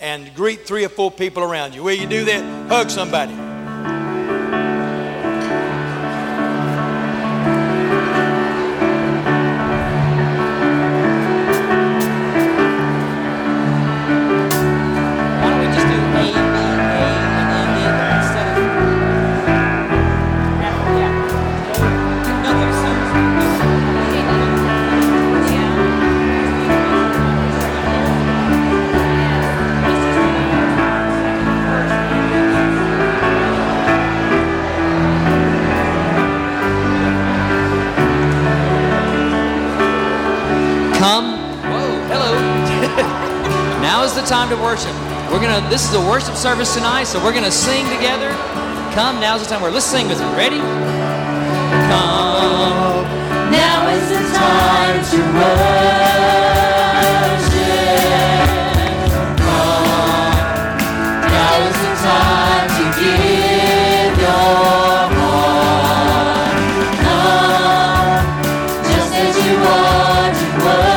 and greet 3 or 4 people around you. Will you do that? Hug somebody. Time to worship. This is a worship service tonight, so we're gonna sing together. Come, now's the time. Let's sing with me. Ready? Come, now is the time to worship. Come, now is the time to give your heart. Come, just as you are to worship.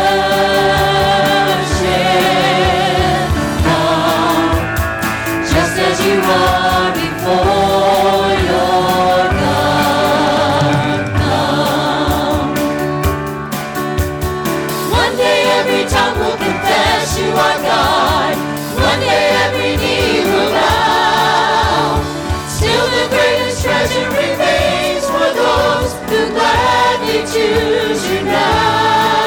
You are before your God. Come. One day every tongue will confess you are God. One day every knee will bow. Still the greatest treasure remains for those who gladly choose you now.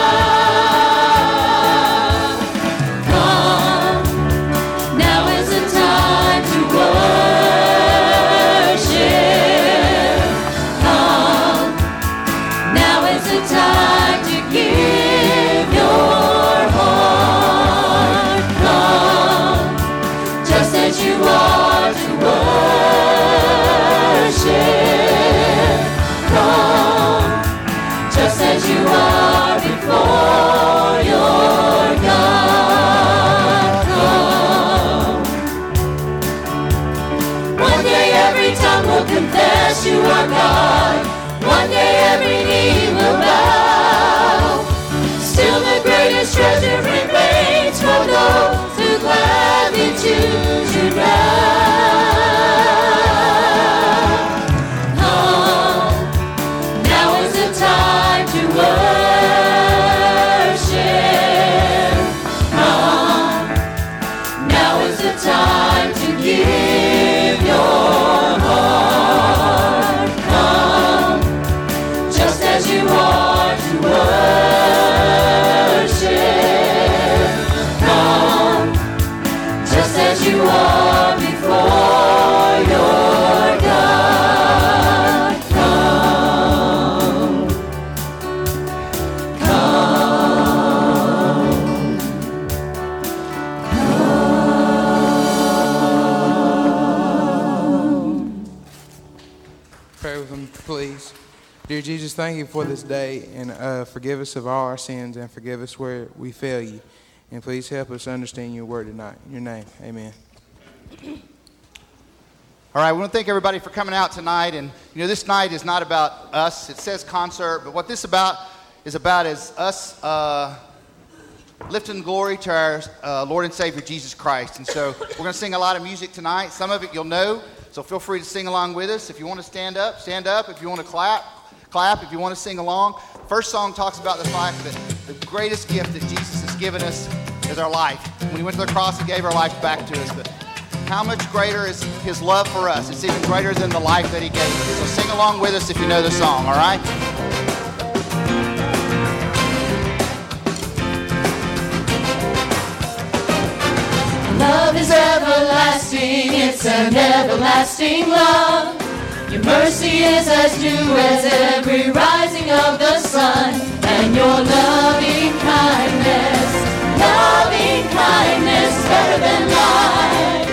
Confess you are God. One day every knee will bow. Still the greatest treasure remains for those who gladly choose you now. Come, now is the time to worship. Come, now is the time to give your you are to worship. Come, just as you are before your God. Come, come, come. Pray with them, please. Dear Jesus, thank you for this day, and forgive us of all our sins, and forgive us where we fail you. And please help us understand your word tonight. In your name, amen. All right, we want to thank everybody for coming out tonight. And, this night is not about us. It says concert, but what this is us lifting glory to our Lord and Savior, Jesus Christ. And so we're going to sing a lot of music tonight. Some of it you'll know, so feel free to sing along with us. If you want to stand up, stand up. If you want to clap. If you want to sing along. First song talks about the fact that the greatest gift that Jesus has given us is our life. When he went to the cross, he gave our life back to us. But how much greater is his love for us? It's even greater than the life that he gave us. So sing along with us if you know the song, all right? Love is everlasting, it's an everlasting love. Your mercy is as new as every rising of the sun, and your loving kindness better than life.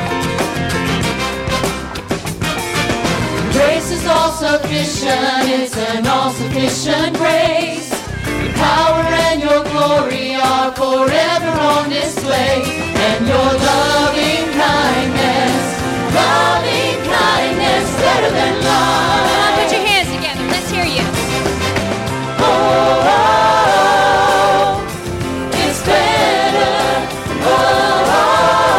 Grace is all sufficient, it's an all sufficient grace. Your power and your glory are forever on display, and your loving kindness better than life. Come on, put your hands together. Let's hear you. Oh, it's better. Oh,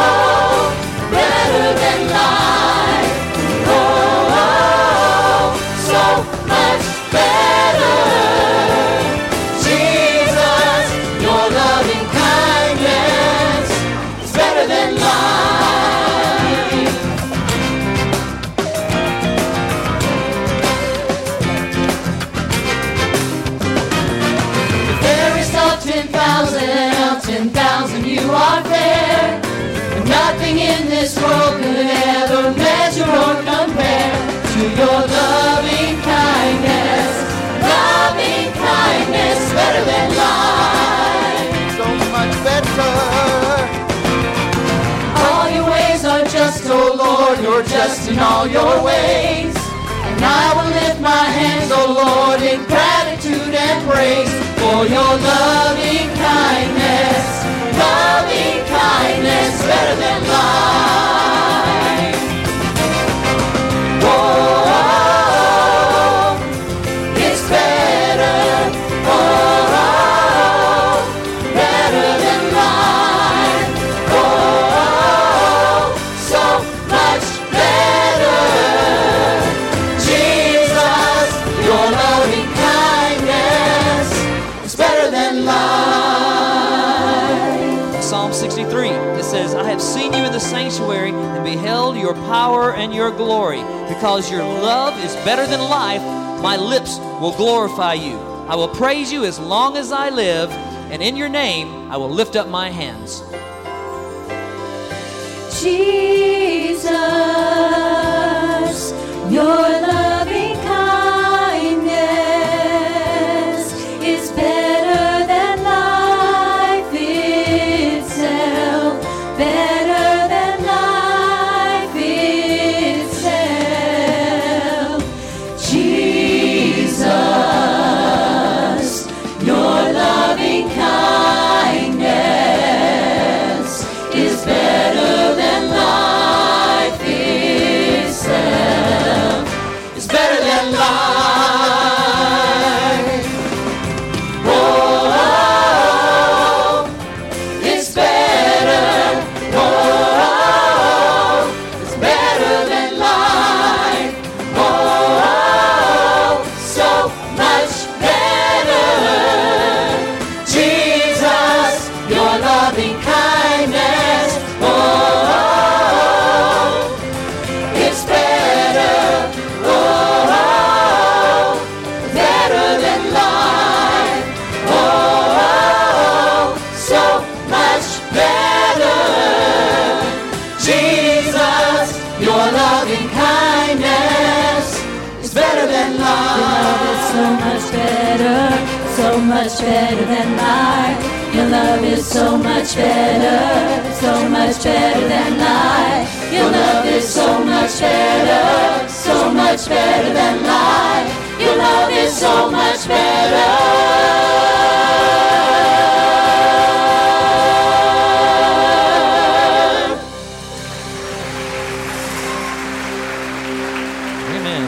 are fair. And nothing in this world could ever measure or compare to your loving kindness. Loving kindness, better than life. So much better. All your ways are just, oh Lord, you're just in all your ways. And I will lift my hands, oh Lord, in gratitude and praise for your loving kindness. Loving kindness, better than life. Oh, it's better. Oh, better than life. Oh, so much better. Jesus, your loving kindness is better than life. Psalm 63, it says, I have seen you in the sanctuary and beheld your power and your glory. Because your love is better than life, my lips will glorify you. I will praise you as long as I live, and in your name I will lift up my hands. Jesus, your loving kindness is better than life itself, better than life itself. Jesus, your loving kindness is better than life itself. It's better than life. Oh, it's better. Oh, it's better than life. Oh, so much better. Jesus, your loving kindness. Oh, it's better. Oh, better than life. Oh, so much better. Jesus, your loving kindness is better than life. Your love is so much better, so much better than life. Your love is so much better, so much better than life. Your love is so much better, so much better than life. Your love is so much better. Amen.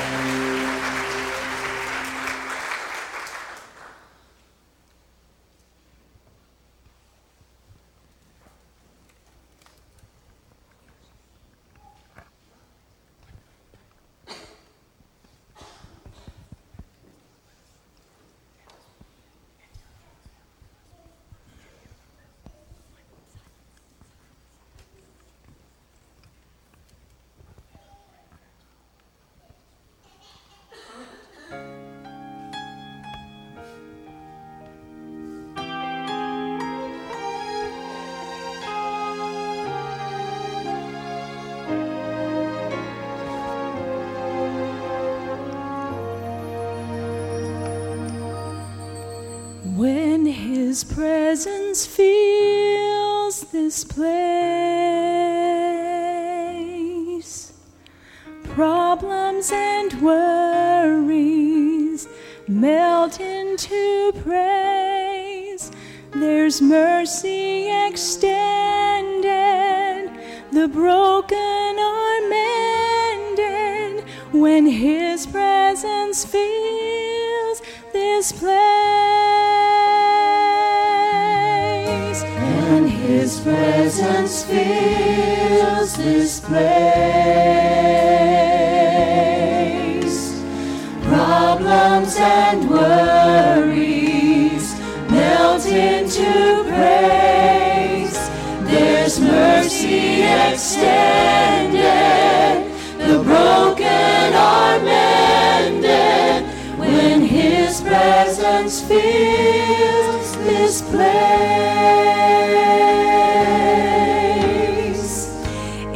When His presence fills this place, problems and worries melt into praise. There's mercy extended, the broken are mended. When His presence fills this place, and His presence fills this place, problems and worries melt into praise. There's mercy extended, the broken are mended. When His presence fills this place.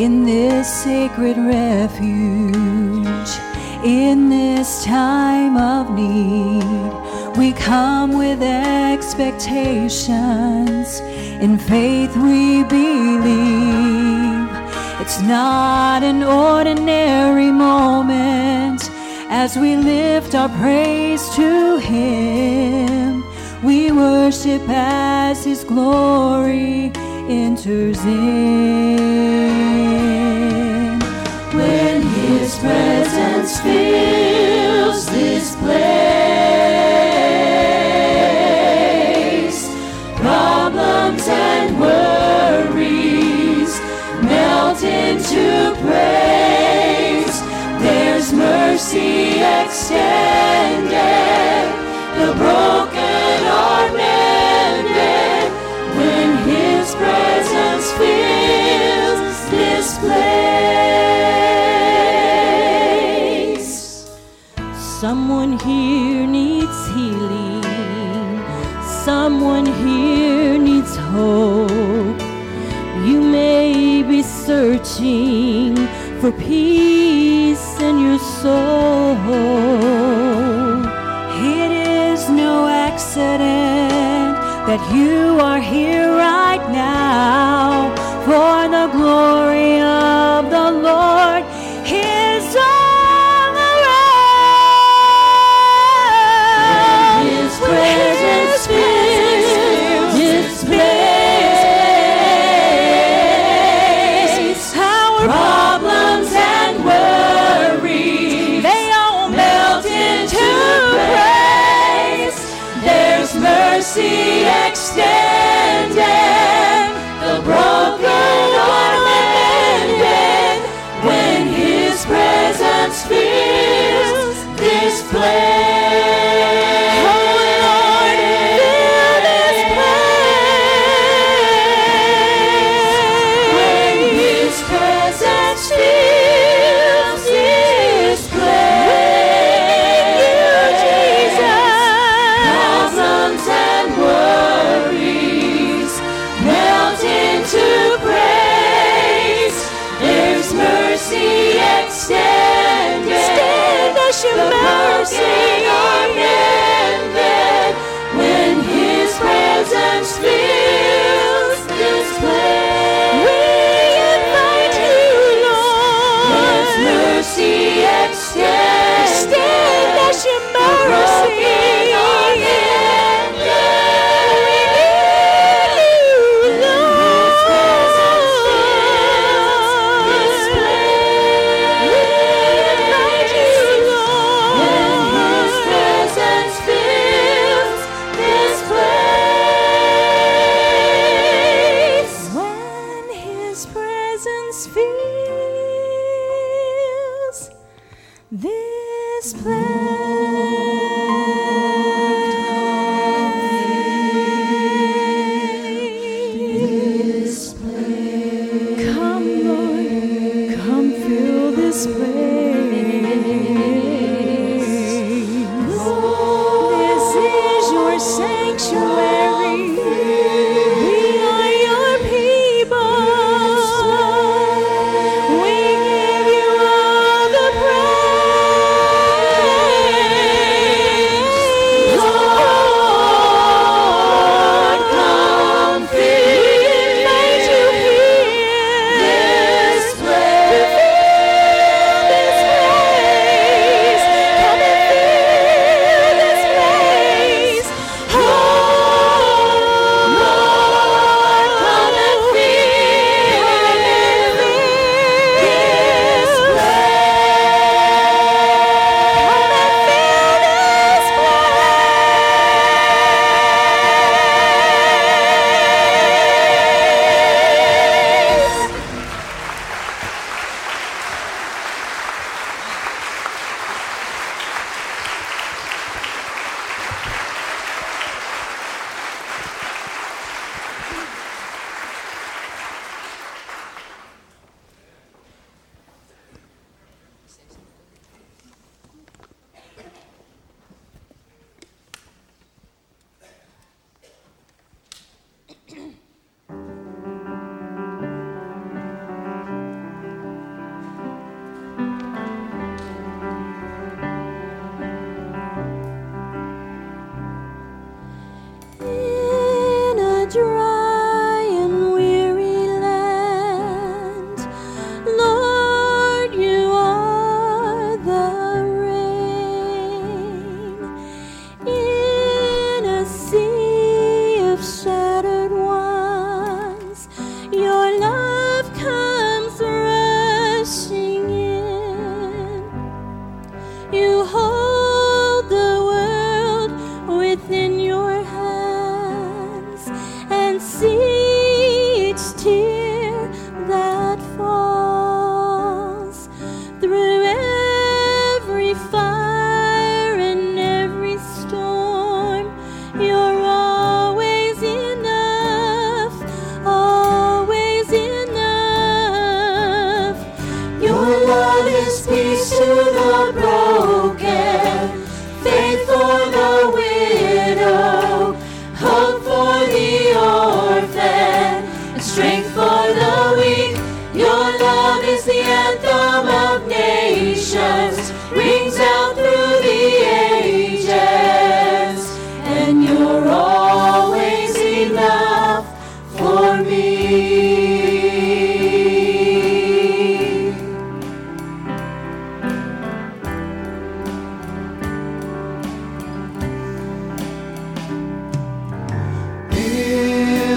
in this sacred refuge, in this time of need, we come with expectations. In faith we believe. It's not an ordinary moment. As we lift our praise to Him, we worship as His glory enters in. When His presence fills this place, problems and worries melt into praise. There's mercy extended, the broken are mended. When His presence fills this place. Someone here needs healing. Someone here needs hope. You may be searching for peace in your soul. It is no accident that you are here right now, for the glory of the Lord is all around. His presence fills this place. Our problems and worries, they all melt into praise. There's mercy extended, the broken are mended. When His presence fills this place. Oh Lord, fill this place. When His presence fills this place. Thank you, Jesus. Problems and worries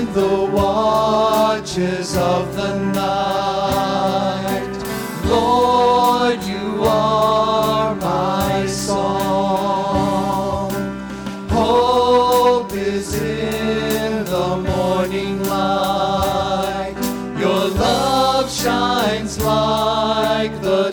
the watches of the night. Lord, you are my song. Hope is in the morning light. Your love shines like the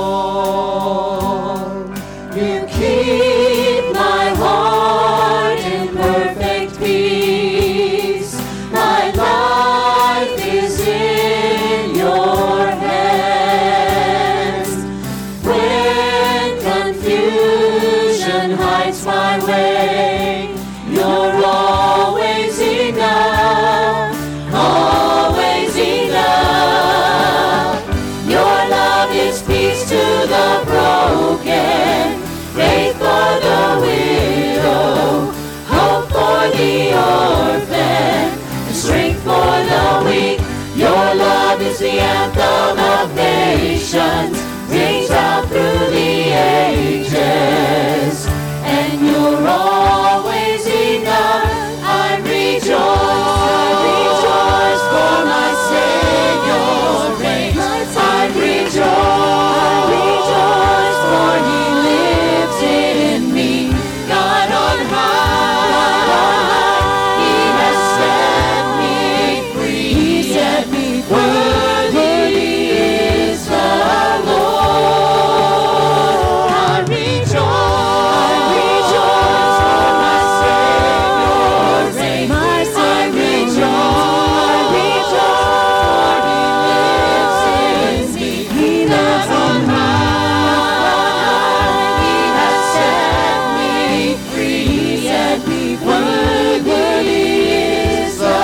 dawn. You keep my heart in perfect peace. My life is in your hands. When confusion hides my way, you're always enough, always enough. Your love is peace to the broken, faith for the widow, hope for the orphan, and strength for the weak. Your love is the anthem of nations, rings out through the ages, and you're always enough. I rejoice for my Savior reigns. I rejoice for He lives in me. God on high, He has set me free. He set me free. Worthy is the Lord. I rejoice for my Savior reigns. I rejoice for He lives in me. God on high, He has set me free. Worthy is the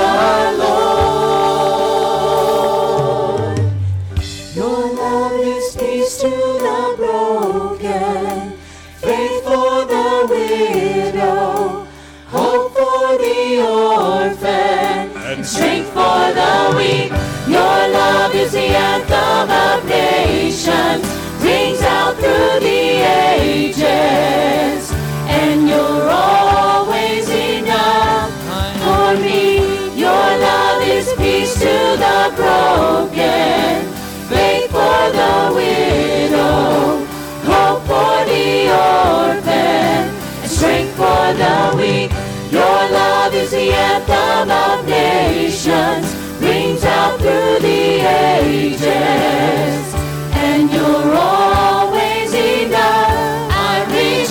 Lord. Your love is peace to the broken, faith for the widow, hope for the orphan, and strength for the weak. Your love is the anthem of nations, rings out through the ages, and you're always enough for me. Your love is peace to the broken, faith for the widow, hope for the orphan, and strength for the weak. Your love is the anthem of nations, rings out through the ages, and you're always enough. I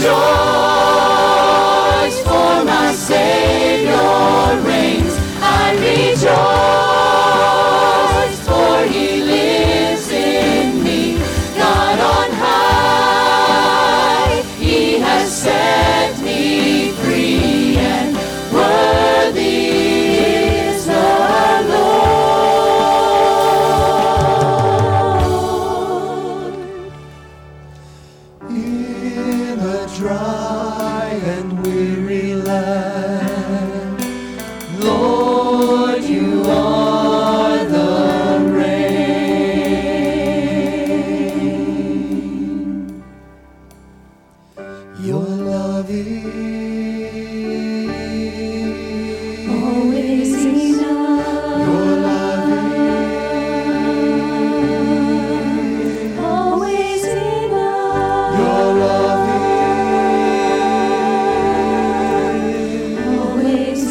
rejoice for my Savior reigns. I rejoice for He lives in me. God on high, He has set me free, and worthy is the Lord. In a dry and weary land, Lord, you are the rain. Your love is Always enough. Your love is Always enough. Your love Always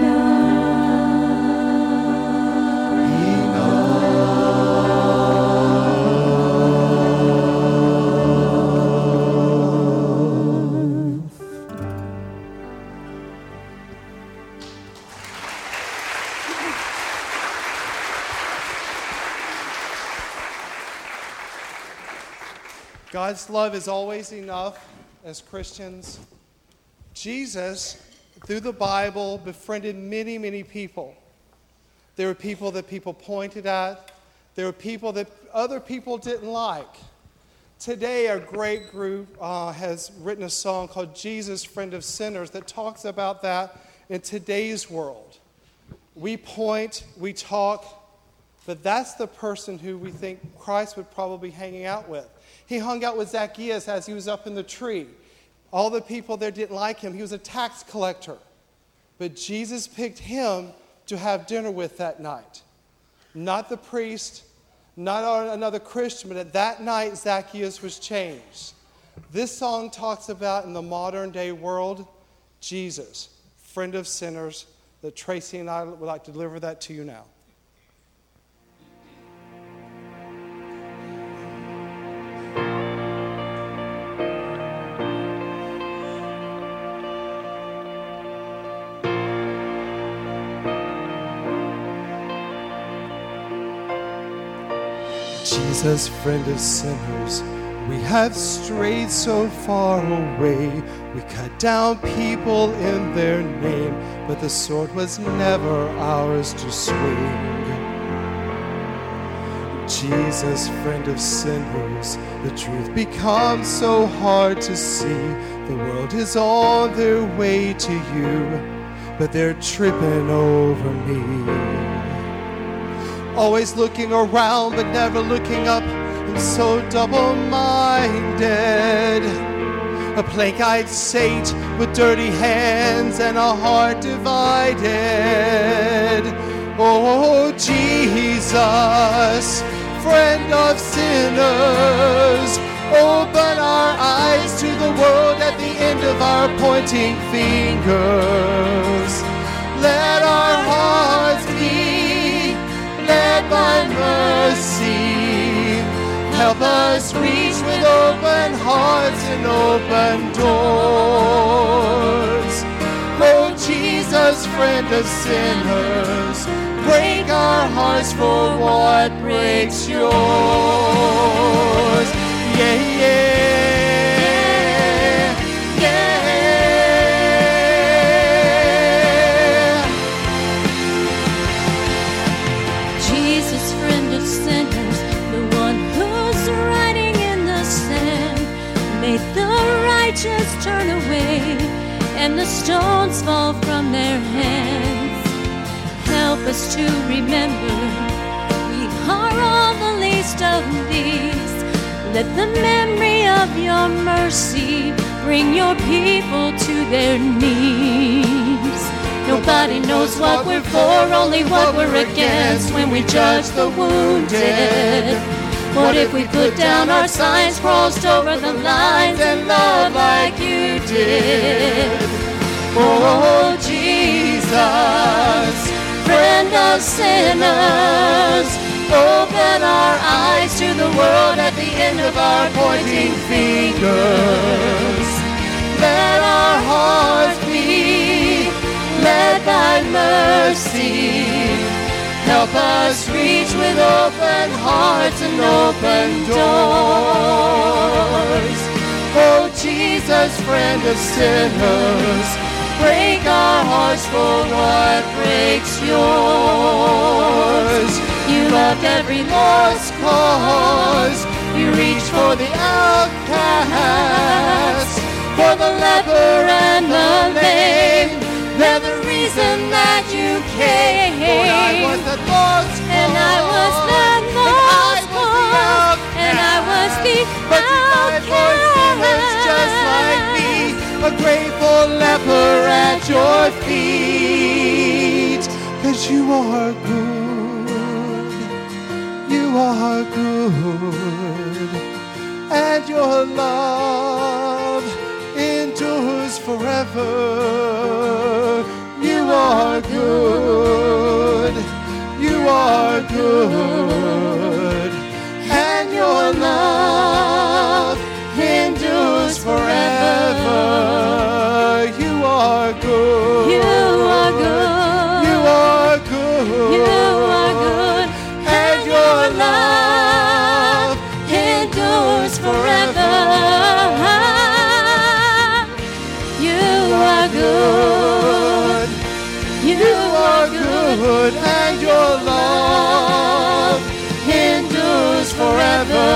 God's love is always enough as Christians. Jesus, through the Bible, befriended many, many people. There were people that people pointed at. There were people that other people didn't like. Today, our great group has written a song called Jesus, Friend of Sinners that talks about that in today's world. We point, we talk, but that's the person who we think Christ would probably be hanging out with. He hung out with Zacchaeus as he was up in the tree. All the people there didn't like him. He was a tax collector. But Jesus picked him to have dinner with that night. Not the priest, not another Christian, but at that night Zacchaeus was changed. This song talks about, in the modern day world, Jesus, friend of sinners, that Tracy and I would like to deliver that to you now. Jesus, friend of sinners, we have strayed so far away. We cut down people in their name, but the sword was never ours to swing. Jesus, friend of sinners, the truth becomes so hard to see. The world is on their way to you, but they're tripping over me. Always looking around but never looking up, and so double-minded. A plank-eyed saint with dirty hands and a heart divided. Oh, Jesus, friend of sinners, open our eyes to the world at the end of our pointing fingers. Let our hearts be led by mercy. Help us reach with open hearts and open doors. Oh, Jesus, friend of sinners, break our hearts for what breaks yours. Yeah, yeah, yeah. Jesus, friend of sinners, the one who's writing in the sand, made the righteous turn away and the stones fall from their hands. Help us to remember we are all the least of these. Let the memory of your mercy bring your people to their knees. Nobody knows what we're for, only what we're against when we judge the wounded. What if we put down our signs, crossed over the lines, and love like you did? Oh, Jesus, friend of sinners, open our eyes to the world at the end of our pointing fingers. Let our hearts be led by mercy. Help us reach with open hearts and open doors. Oh, Jesus, friend of sinners, break our hearts for what breaks yours. You loved every lost cause. You reached for the outcast, for the leper and the lame. They're the reason that you came. For I was the lost cause, and I was the lost cause, and I was the outcast. Just like me, a grateful leper at your feet. 'Cause you are good, you are good, and your love endures forever. You are good, you are good, and your love endures forever. You are good, You are good, you are good, you are good, and your love endures forever. You are good, you are good, and your love endures forever.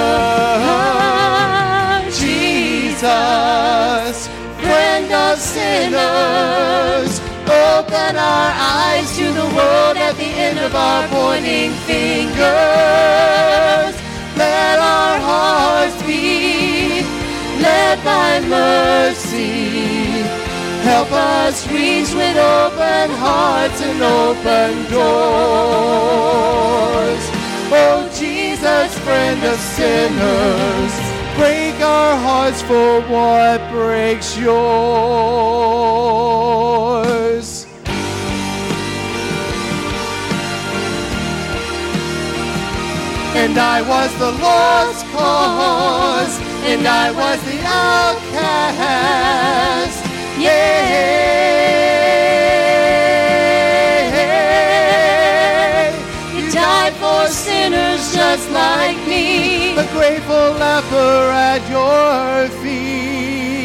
Jesus, friend of sinners, open our eyes to the world at the end of our pointing fingers. Let our hearts be led by mercy. Help us reach with open hearts and open doors. Oh, Jesus, friend of sinners, break our hearts for what breaks yours. And I was the lost cause, and I was the outcast. Yeah, you died for sinners just like me, the grateful leper at your feet.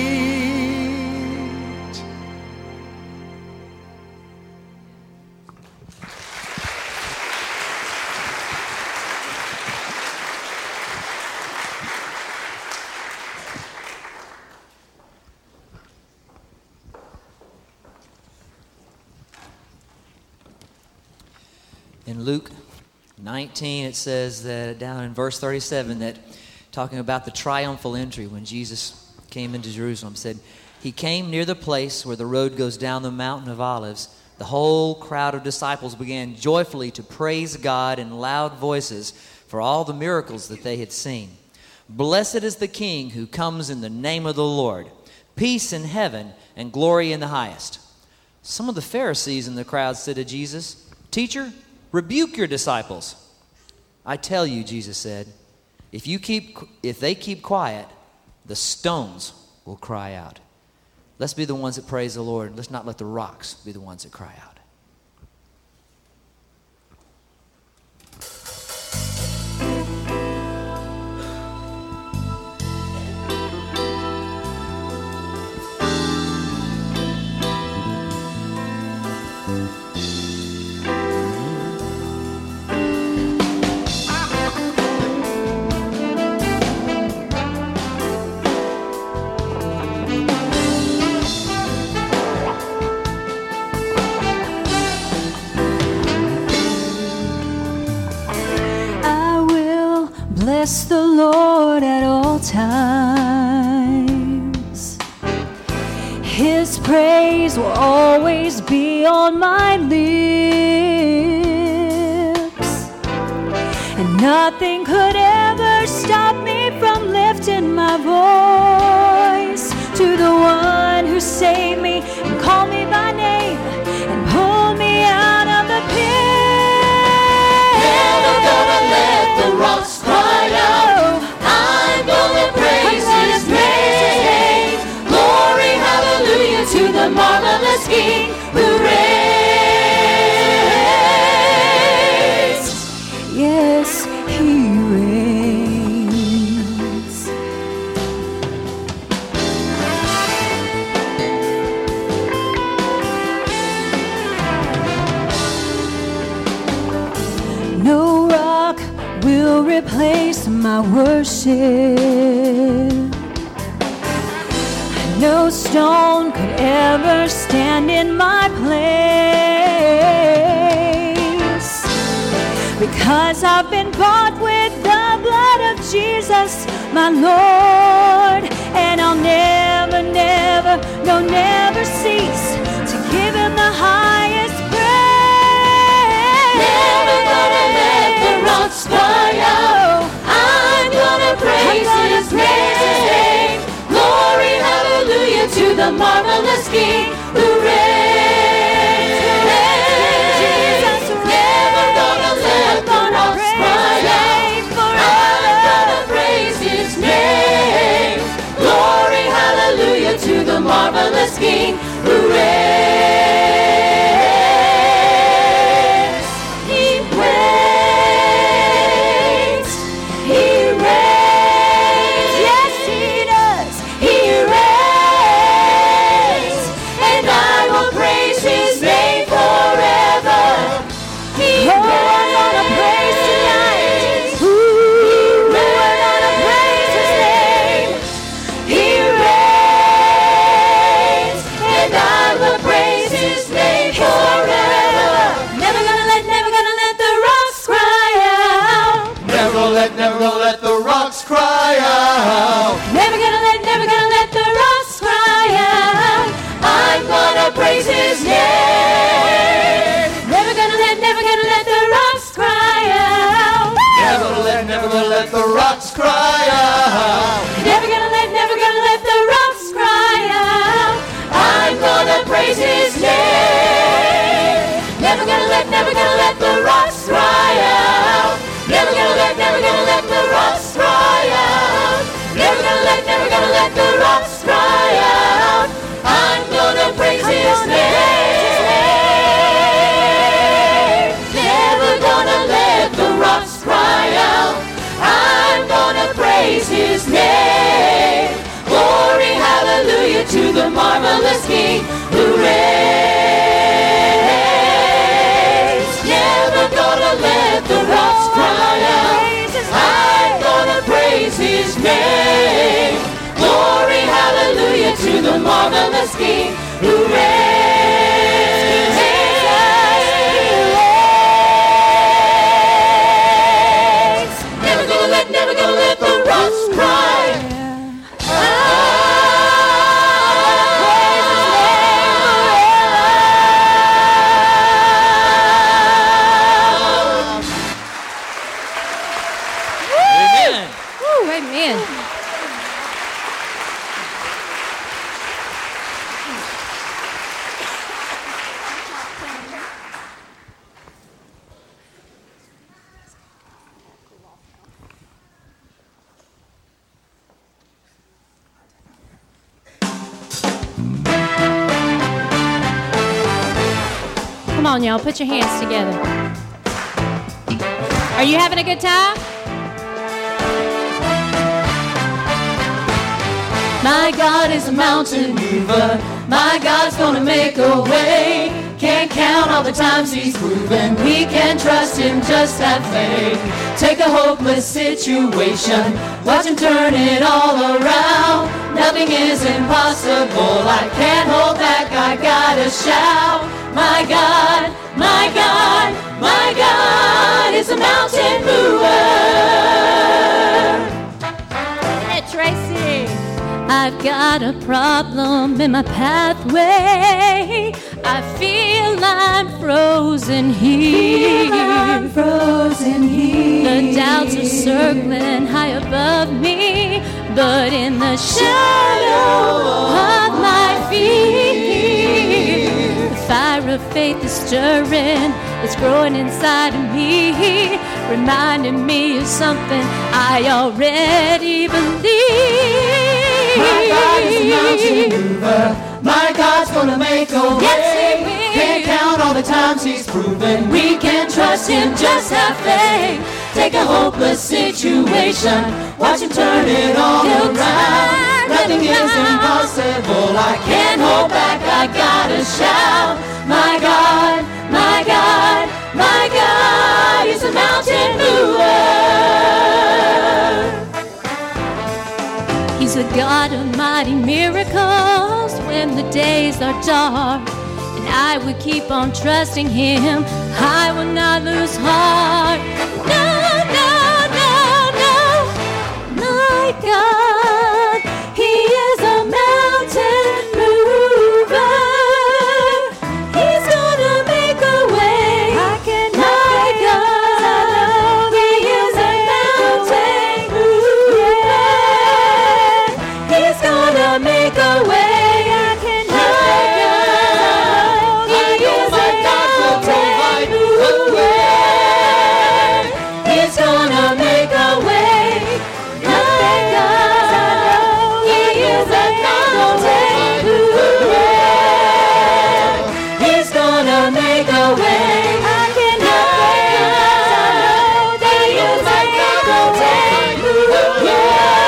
In Luke 19, it says that down in verse 37 that talking about the triumphal entry when Jesus came into Jerusalem, said, he came near the place where the road goes down the mountain of Olives. The whole crowd of disciples began joyfully to praise God in loud voices for all the miracles that they had seen. Blessed is the King who comes in the name of the Lord. Peace in heaven and glory in the highest. Some of the Pharisees in the crowd said to Jesus, Teacher, rebuke your disciples. I tell you, Jesus said, if they keep quiet, the stones will cry out. Let's be the ones that praise the Lord. Let's not let the rocks be the ones that cry out. Bless the Lord at all times. His praise will always be on my lips. And nothing could ever stop me from lifting my voice to the one who saved me and called me by name and pulled me out of the pit. Never gonna let the rocks cry out. I'm gonna praise His name. Glory, hallelujah to the marvelous King who reigns. Yes, He reigns. No rock will replace my worship. No stone could ever stand in my place, because I've been bought with the blood of Jesus, my Lord, and I'll never, never, no, never cease to give Him the highest praise. Never gonna let the rocks cry out. I'm gonna praise His name. Glory, hallelujah to the marvelous King who reigns. Never gonna let the rocks cry out. I'm gonna praise His name. Glory, hallelujah to the marvelous King who reigns. He reigns. He reigns. Yes, He does. He reigns. And I will rocks cry out. Never gonna let the rocks cry out. I'm gonna praise His name. Never gonna let the rocks cry out. Never gonna let the rocks cry out. Never gonna let the rocks cry out. I'm gonna praise His name. Never gonna let the rocks cry out. I'm gonna praise His name. Glory, hallelujah to the marvelous King who reigns. Never gonna let the rocks cry out. I'm gonna praise His name. Glory, hallelujah to the marvelous King who reigns. Never gonna let the rocks cry. Amen. Woo, amen. Come on, y'all, put your hands together. Are you having a good time? My God is a mountain mover. My God's gonna make a way. Can't count all the times He's proven we can trust Him, just have faith. Take a hopeless situation, watch Him turn it all around. Nothing is impossible, I can't hold back, I gotta shout. My God, my God, my God is a mountain mover. Hey, Tracy. I've got a problem in my pathway. I feel I'm frozen here. The doubts are circling high above me, but in the shadow of my feet, the fire of faith is stirring. It's growing inside of me, reminding me of something I already believe. My God is a mountain mover. My God's gonna make a way. Yes, He will. Can't count all the times He's proven We can trust Him, just have faith. Take a hopeless situation, watch Him turn it all He'll around. Nothing is impossible, I Can't hold back, I gotta shout. My God, my God, my God is a mountain mover. He's a God of mighty miracles when the days are dark. And I would keep on trusting Him, I will not lose heart. No, no, no, no, my God, He is a mountain mover. He's gonna make a way. I can my God, He is a mountain mover. He's gonna make a way. I can my God, He is a mountain mover. He's gonna make a way. My God, He is a mountain mover. He's gonna make a way. I can He is a mountain mover.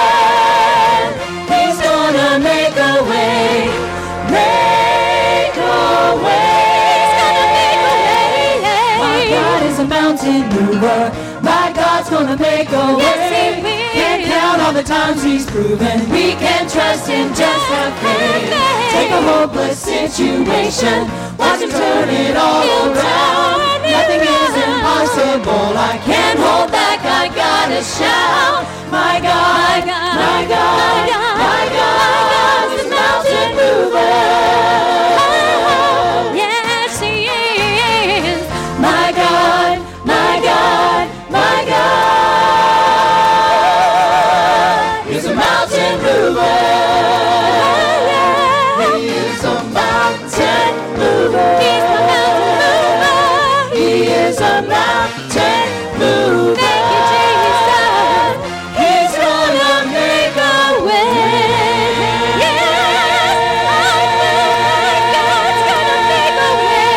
He's gonna make a way. Make a way. He's gonna make a way. My God is a mountain mover. My God's gonna make a way. Yes, He will. Can't count all the times He's proven we can trust Him, just have faith. Take a hopeless situation, watch Him turn it all around. Nothing is impossible, I can't hold back, I gotta shout. My God, my God, my God is a mountain mover. Yes, He is. My God, my God, my God. is a mountain mover. Thank you, Jesus. He's gonna make a way. Yes, God's gonna make a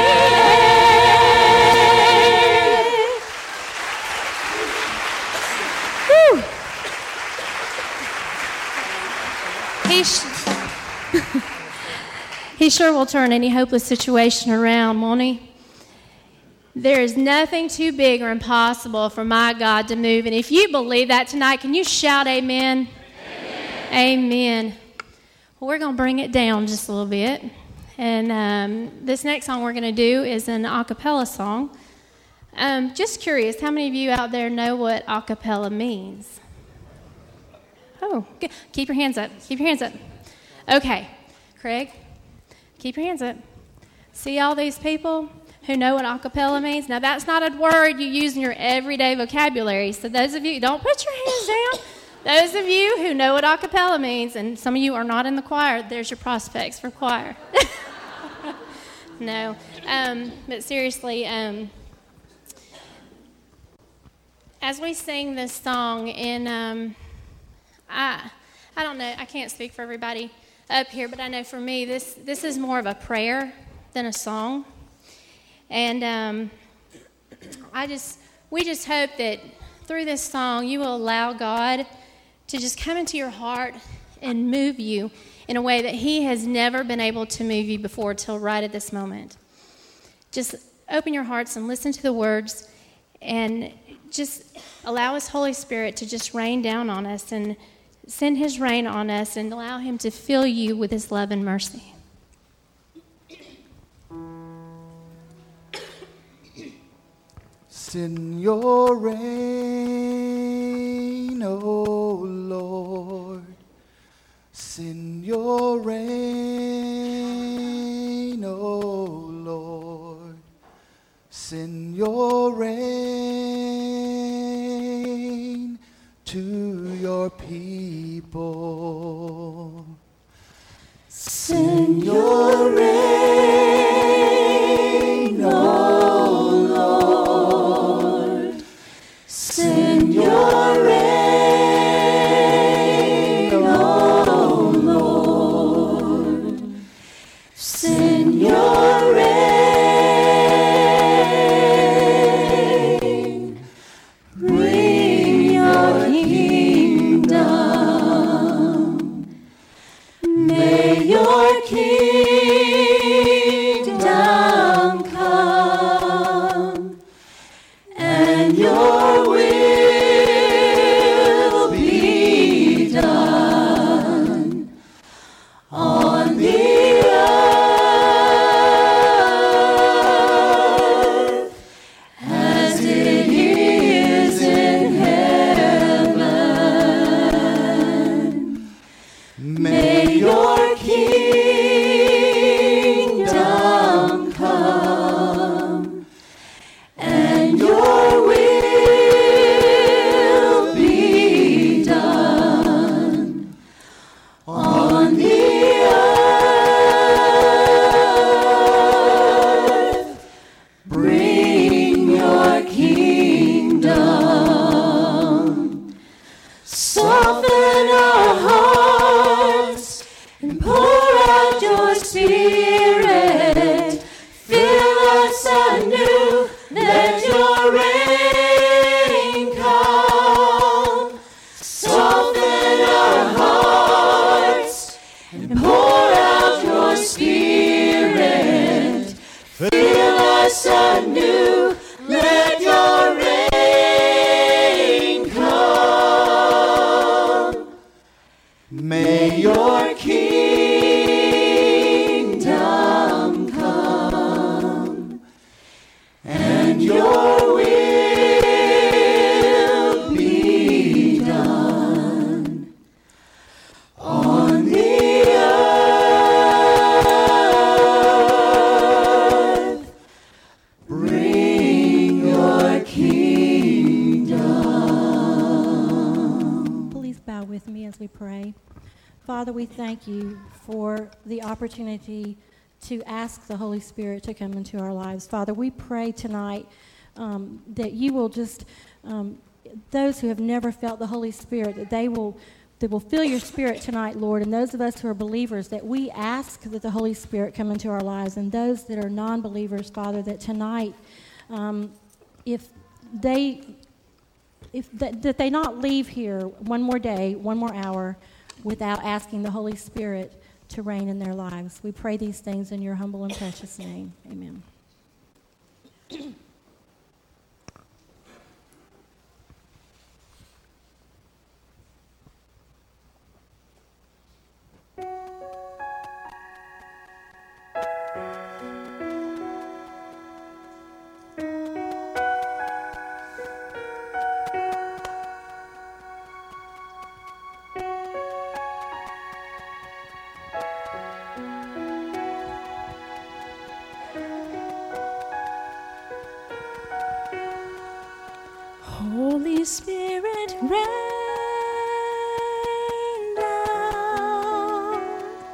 way. Whew. He sure will turn any hopeless situation around, won't he? There is nothing too big or impossible for my God to move. And if you believe that tonight, can you shout amen? Amen. Amen. Well, we're going to bring it down just a little bit. And this next song we're going to do is an a cappella song. Just curious, how many of you out there know what a cappella means? Oh, good. Keep your hands up. Keep your hands up. Okay. Craig, keep your hands up. See all these people who know what a cappella means? Now, that's not a word you use in your everyday vocabulary. So those of you, don't put your hands down. Those of you who know what a cappella means, and some of you are not in the choir, there's your prospects for choir. No. But seriously, as we sing this song, and I don't know, I can't speak for everybody up here, but I know for me, this is more of a prayer than a song. And we just hope that through this song, you will allow God to just come into your heart and move you in a way that He has never been able to move you before till right at this moment. Just open your hearts and listen to the words and just allow His Holy Spirit to just rain down on us and send His rain on us and allow Him to fill you with His love and mercy. Send your rain, O Lord. Send your rain, O Lord. Send your rain to your people. Send your rain, O Lord. Send your rain, O Lord. Send your rain. Bring your kingdom. May your kingdom come, and your will be done on the earth as it is in heaven. May your kingdom come, and your will be done on the earth. Bring your kingdom. Soften our hearts and pour out your Spirit. Fill us anew, let your rain come. Soften our hearts and pour out your Spirit. Fill us anew, let your rain come. May your kingdom come, and your will be done on the earth. Bring your kingdom. Please bow with me as we pray. Father, we thank you for the opportunity to ask the Holy Spirit to come into our lives. Father, we pray tonight that you will just, those who have never felt the Holy Spirit, that they will feel your Spirit tonight, Lord. And those of us who are believers, that we ask that the Holy Spirit come into our lives. And those that are non-believers, Father, that tonight, that they not leave here one more day, one more hour, without asking the Holy Spirit to reign in their lives. We pray these things in your humble and precious name. Amen. Holy Spirit, rain down,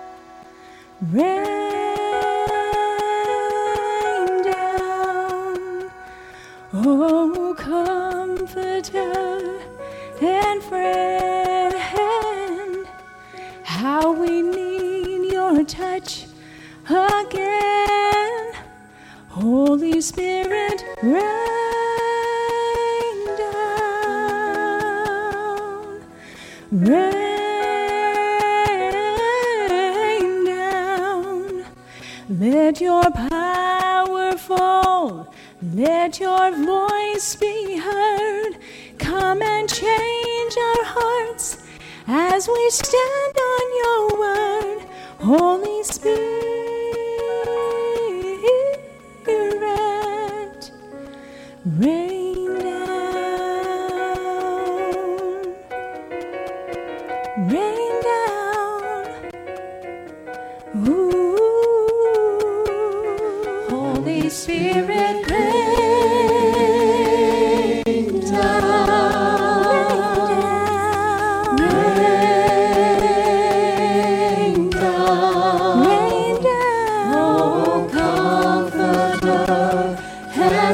rain down, oh Comforter and friend, how we need your touch again. Holy Spirit, rain down, let your power fall, let your voice be heard, come and change our hearts as we stand on your word. Holy Spirit, rain down, rain down. Ooh. Holy Spirit, rain down, rain down, rain down, oh Comforter and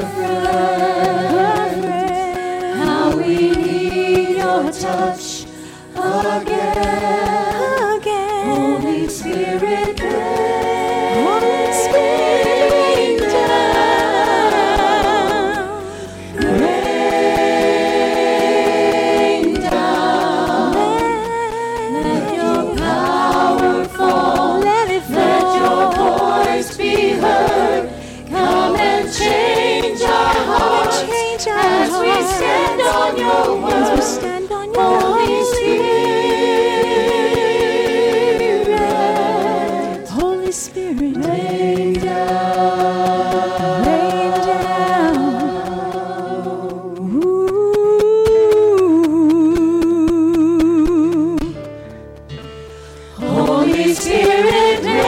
friend, how we need your touch again. Holy Spirit, Holy Spirit, rain down, let your power fall, let your voice be heard, come and change our hearts as we stand on your word. Holy Spirit, Holy Spirit, rain down, rain down. Ooh. Holy Spirit, rain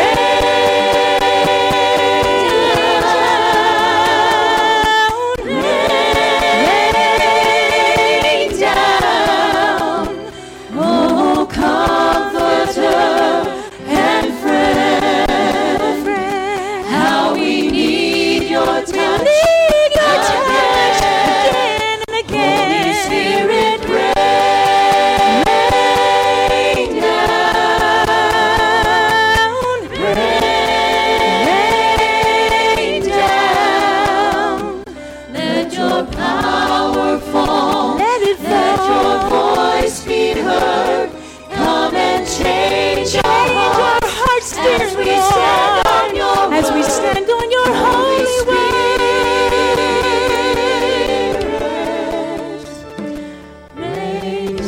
down, oh Comforter and friend, how we need your touch, again and again. Holy Spirit, rain down, rain down. Let your power fall, let your voice be heard, come and change our hearts as we stand on your word. As we stand on your holy word. Rain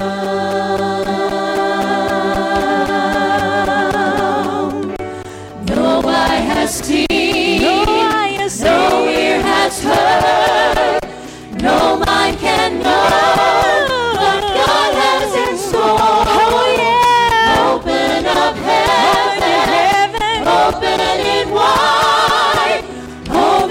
down. No eye has seen, no ear has heard, no mind can know what God has in store. Open up heaven, open it wide. Oh,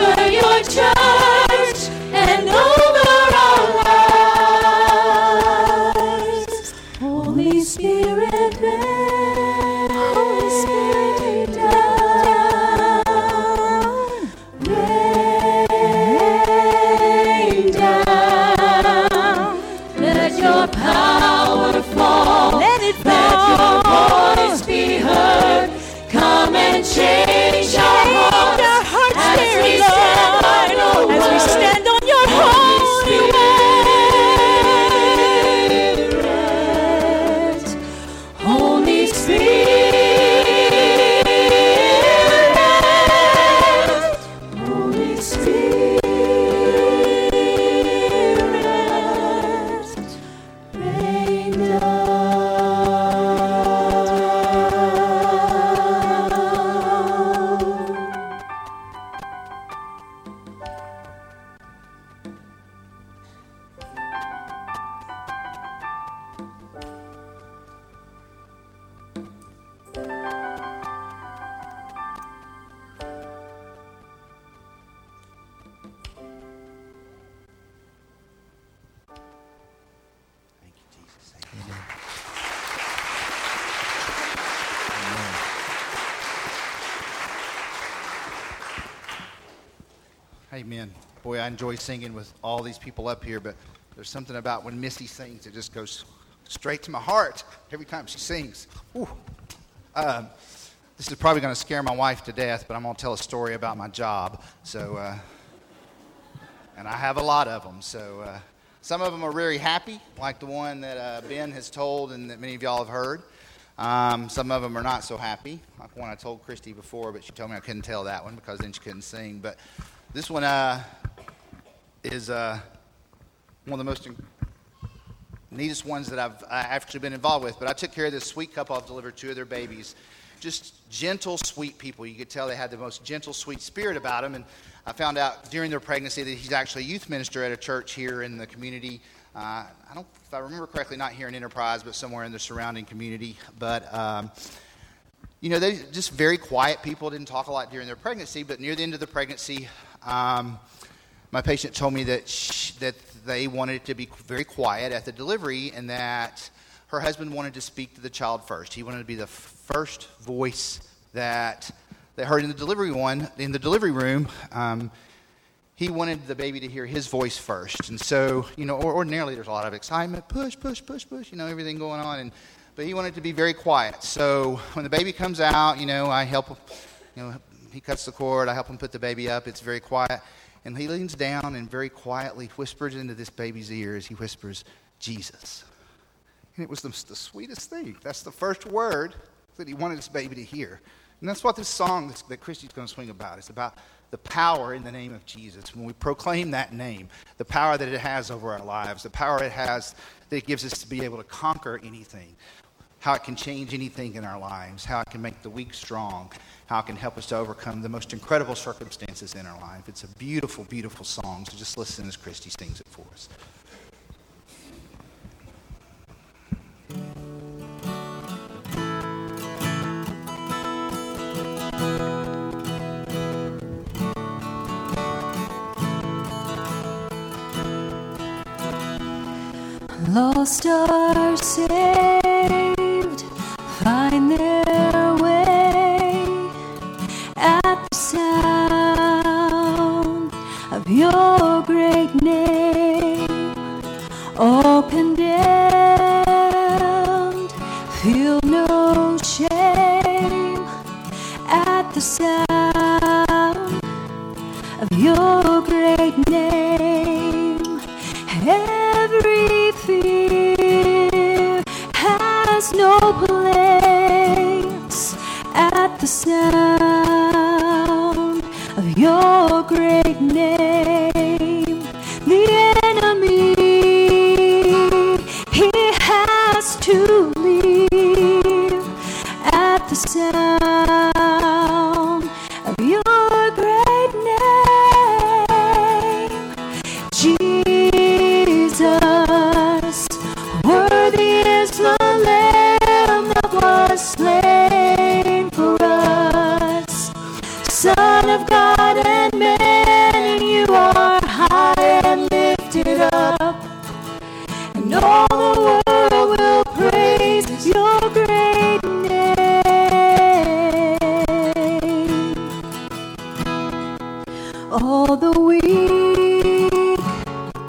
Amen. Boy, I enjoy singing with all these people up here, but there's something about when Missy sings, it just goes straight to my heart every time she sings. Ooh. This is probably going to scare my wife to death, but I'm going to tell a story about my job. So, and I have a lot of them. So, some of them are very happy, like the one that Ben has told and that many of y'all have heard. Some of them are not so happy, like the one I told Christy before, but she told me I couldn't tell that one because then she couldn't sing. But this one is one of the most neatest ones that I've actually been involved with. But I took care of this sweet couple. I've delivered 2 of their babies. Just gentle, sweet people. You could tell they had the most gentle, sweet spirit about them. And I found out during their pregnancy that he's actually a youth minister at a church here in the community. If I remember correctly, not here in Enterprise, but somewhere in the surrounding community. But, they're just very quiet people. Didn't talk a lot during their pregnancy. But near the end of the pregnancy, my patient told me that they wanted it to be very quiet at the delivery, and that her husband wanted to speak to the child first. He wanted to be the first voice that they heard in the delivery room. He wanted the baby to hear his voice first. And so, ordinarily there's a lot of excitement, push, everything going on. But he wanted it to be very quiet. So when the baby comes out, I help him, he cuts the cord, I help him put the baby up. It's very quiet. And he leans down and very quietly whispers into this baby's ears. He whispers, Jesus. And it was the sweetest thing. That's the first word that he wanted his baby to hear. And that's what this song that Christy's going to swing about. It's about the power in the name of Jesus. When we proclaim that name, the power that it has over our lives, the power it has that it gives us to be able to conquer anything, how it can change anything in our lives, how it can make the weak strong, how it can help us to overcome the most incredible circumstances in our life. It's a beautiful, beautiful song. So just listen as Christy sings it for us. Lost are saved, find their way at the sound of your great name. All condemned, feel no shame at the sound of your great name. Every fear has no place at the sound of your great name. The enemy, he has to leave at the sound of your great name. Jesus, worthy is the Lamb that was slain for us, Son of God and man, and you are high and lifted up, and all the world will praise your great name. All the weak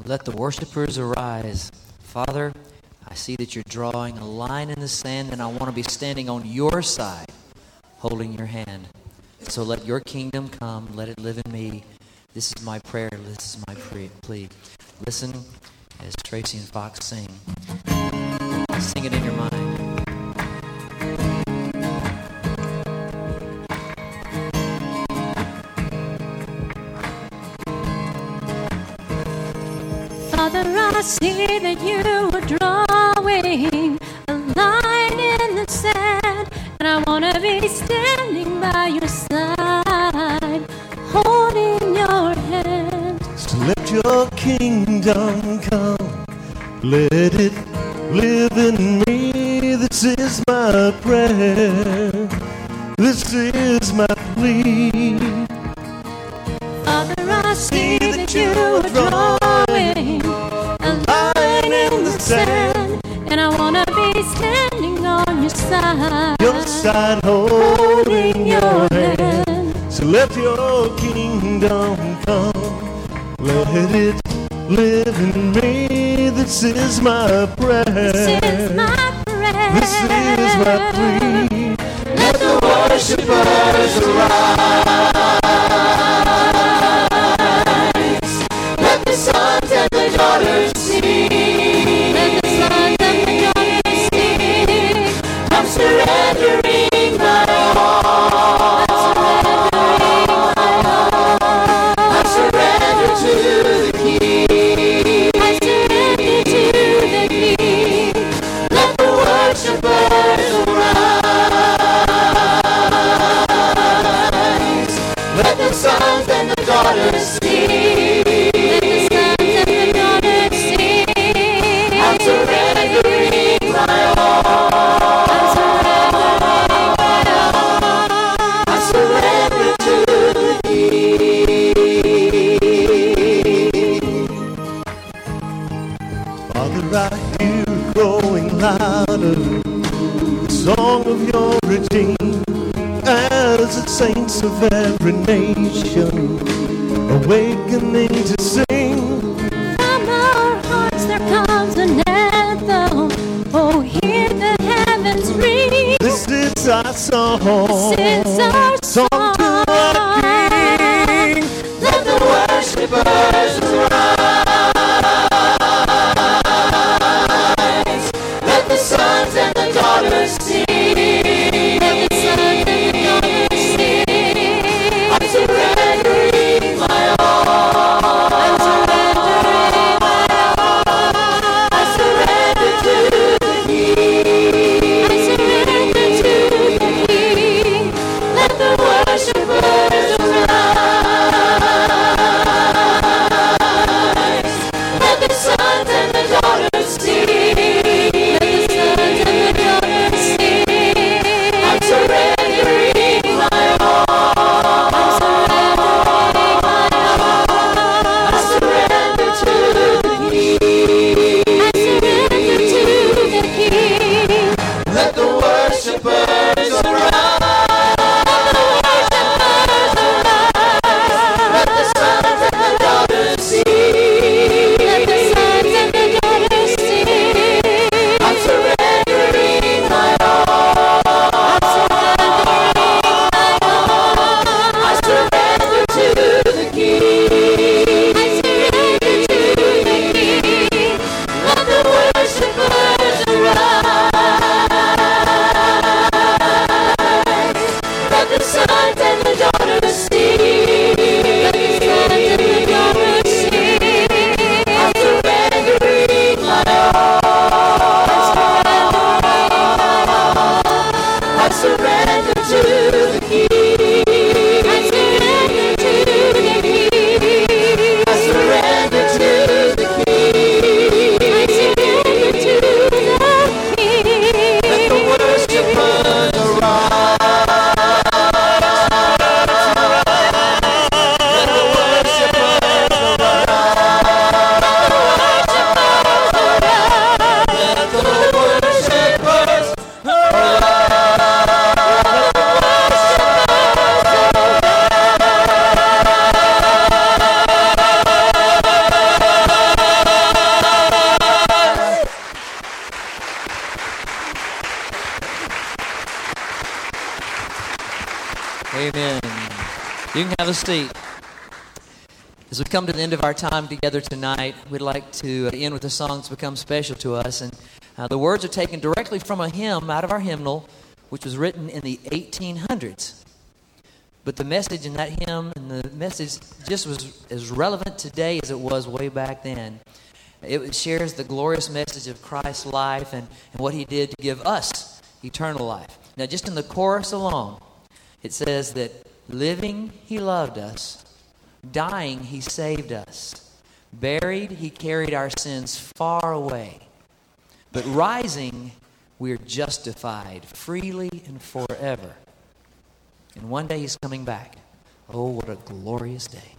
Let the worshipers arise. Father, I see that you're drawing a line in the sand, and I want to be standing on your side, holding your hand. So let your kingdom come. Let it live in me. This is my prayer. This is my plea. Listen as Tracy and Fox sing. Sing it in your mind. Father, I see that you are drawing a line in the sand, and I want to be standing by your side, holding your hand. So let your kingdom come, let it live in me. This is my prayer, this is my plea. Father, I see that you are drawing a line in the sand, and I want to be standing on your side, holding your hand. So let your kingdom come, let it live in me. This is my prayer, this is my prayer, this is my plea. Let the worshipers arise. Let the sons and the daughters sing. let the sons and the daughters sing. I'm surrendering my all. I surrender to the King. I surrender to the King. Let the worshipers arise. Let the sons and the daughters sing. I'm surrendering my all. I surrender to the King. Father, I hear it growing louder, the song of your redeemed, as the saints of every nation awakening to sing. From our hearts there comes an anthem. Oh, hear the heavens ring. This is our song, This is our song to our King. Let the worshipers rise. Let the sons and the daughters sing. I'm surrendering my all. I surrender to the King. Let the worshipers Amen. You can have a seat. As we come to the end of our time together tonight, we'd like to end with a song that's become special to us. And the words are taken directly from a hymn out of our hymnal, which was written in the 1800s. But the message in that hymn and the message just was as relevant today as it was way back then. It shares the glorious message of Christ's life and what he did to give us eternal life. Now, just in the chorus alone, it says that living, he loved us. Dying, he saved us. Buried, he carried our sins far away. But rising, we are justified freely and forever. And one day he's coming back. Oh, what a glorious day.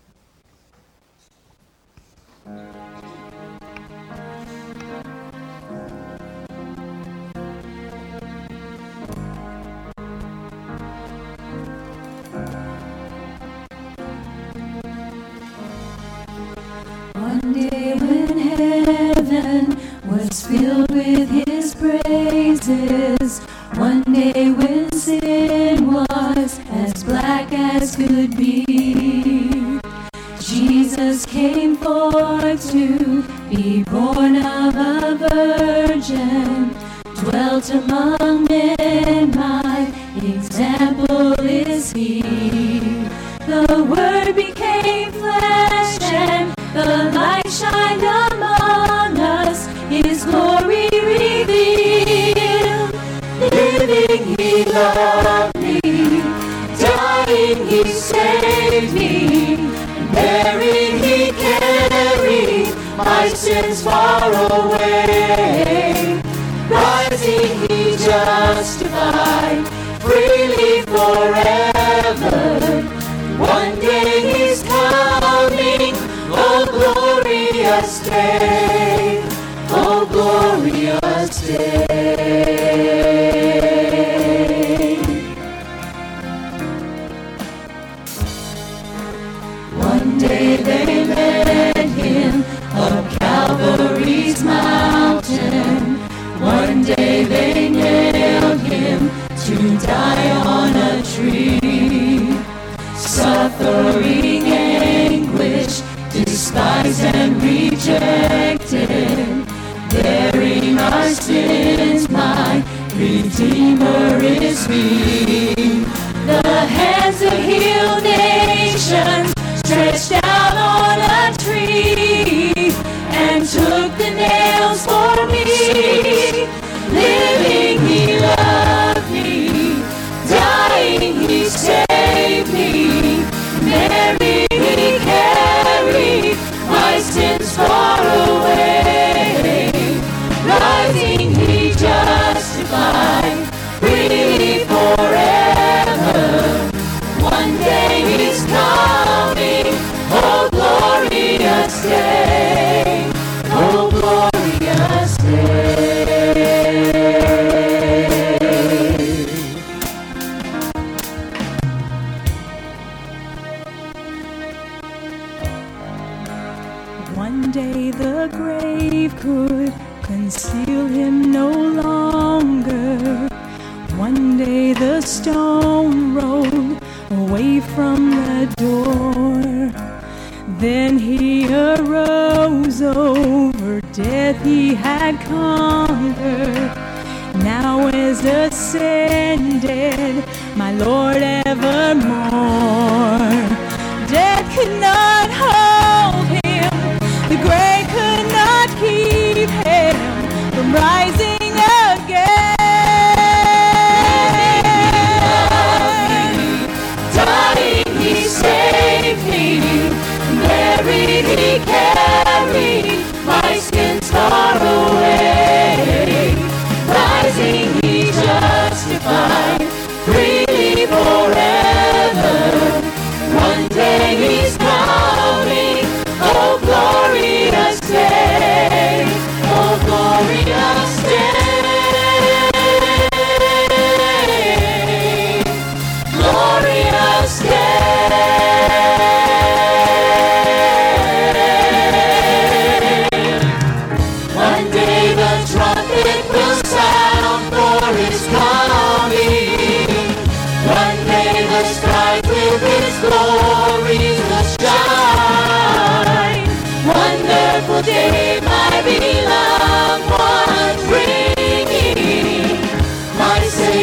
One day when heaven was filled with his praises, one day when sin was as black as could be, Jesus came forth to be born of a virgin, dwelt among men, my example is he. The Word became flesh and the light shined among us, his glory revealed. Living he loved me, dying he saved me, buried he carried my sins far away, rising he justified freely forever. One day he's coming, oh glorious day, oh glorious day. One day they led him up Calvary's mountain. One day they nailed him to die on a tree. Suffering anguish, despised and rejected, bearing our sins, my Redeemer is he. The hands that heal nations stretched out on a tree and took the nails for me. Living he loved me, dying he saved me, buried he carried my sins far away, rising he justified freely forever. One day he's coming, oh glorious day, oh glorious day. One day the grave could conceal him no longer. One day the stone rolled away from the door. Then he arose, over death he had conquered. Now is ascended, my Lord evermore. Death could not hold him, the grave could not keep him from rising again. Dying he saved me, buried he carried my sins far away, rising he justified freely forever. One day he's coming,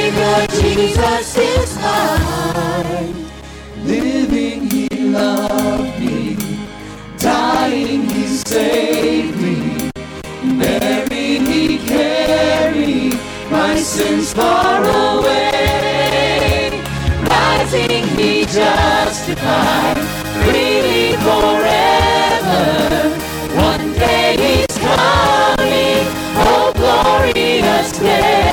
Savior Jesus is mine. Living, He loved me. Dying, He saved me. Buried, He carried my sins far away. Rising, He justified, freely forever. One day He's coming, oh glorious day.